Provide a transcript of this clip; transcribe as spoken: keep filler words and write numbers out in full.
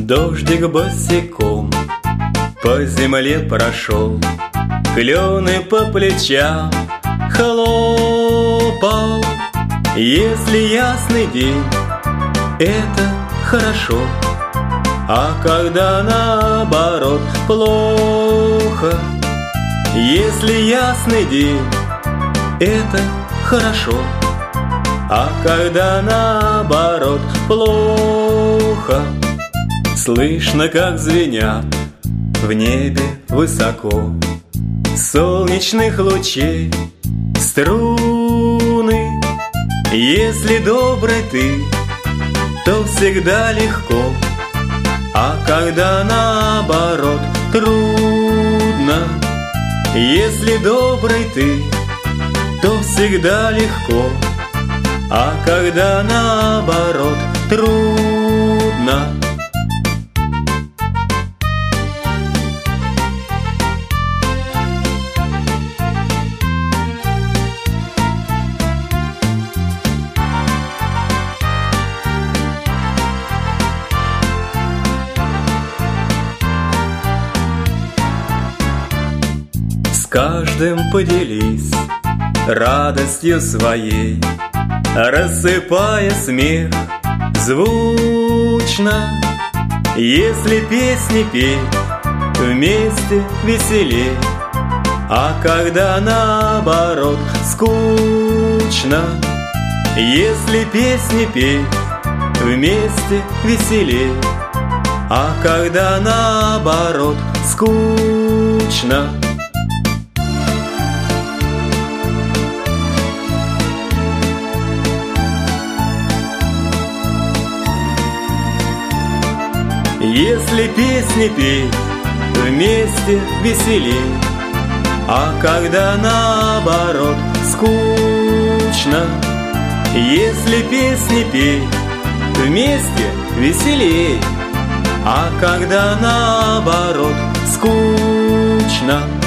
Дождик босиком по земле прошел, клены по плечам хлопал. Если ясный день, это хорошо, а когда наоборот плохо. Если ясный день, это хорошо, а когда наоборот плохо. Слышно, как звенят в небе высоко солнечных лучей струны. Если добрый ты, то всегда легко, а когда наоборот трудно. Если добрый ты, то всегда легко, а когда наоборот трудно. С каждым поделись радостью своей, рассыпая смех звучно. Если песни петь, вместе веселей, а когда наоборот скучно. Если песни петь, вместе веселей, а когда наоборот скучно. Если песни петь, вместе веселей, а когда наоборот скучно. Если песни петь, вместе веселей, а когда наоборот скучно.